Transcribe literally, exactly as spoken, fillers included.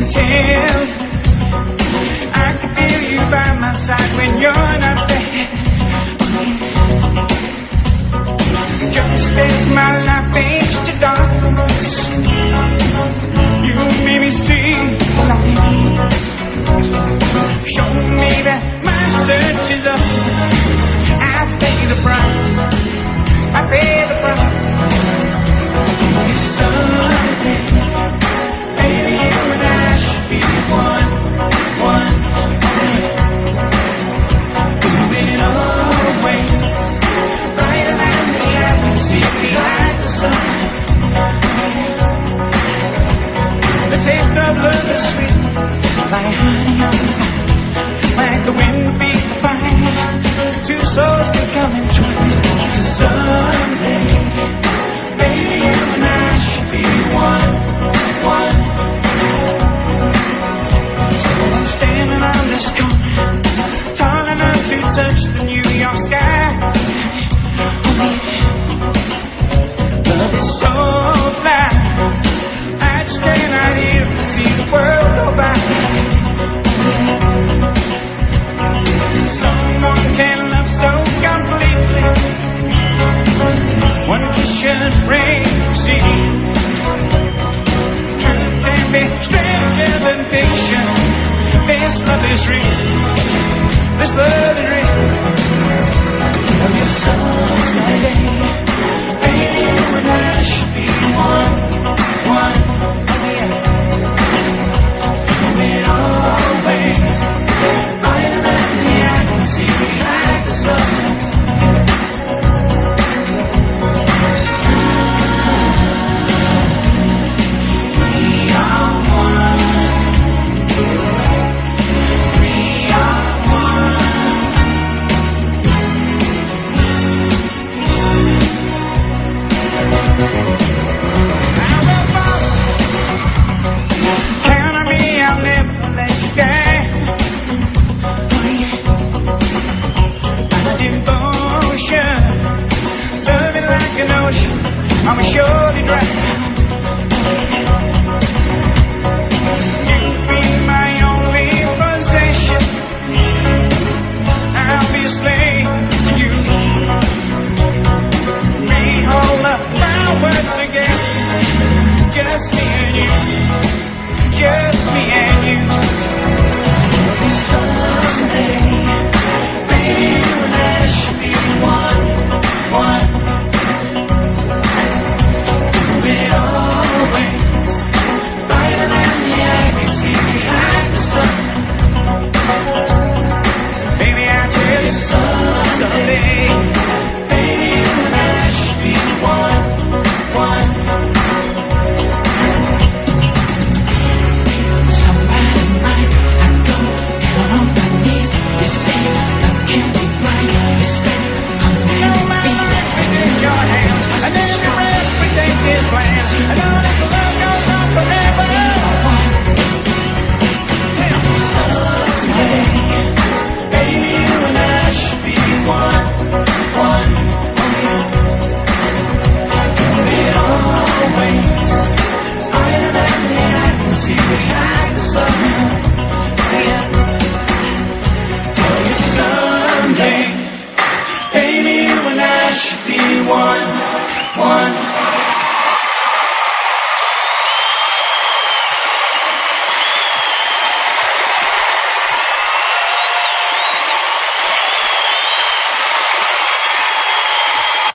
tell. I can feel you by my side when you're not there. Just as my life fades to darkness, you made me see light. Show me that my search is up. I pay the price. I pay the price. Someday, baby, you and I should be one, one. Moving always brighter than the atmosphere behind the sun. The taste of love is sweet, like honey on the vine. Like the wind beat the fire, two souls becoming twin. Someday, baby, you and I should be one, one. So I'm standing on this corner, tall enough to touch the New York sky. Love is so fly, I just stand out here and see the world go by. Someone can love so completely, one kiss should bring the sea. Truth can be stranger than fiction. This love is real. This love is real. And this someday, baby, you and I should be one.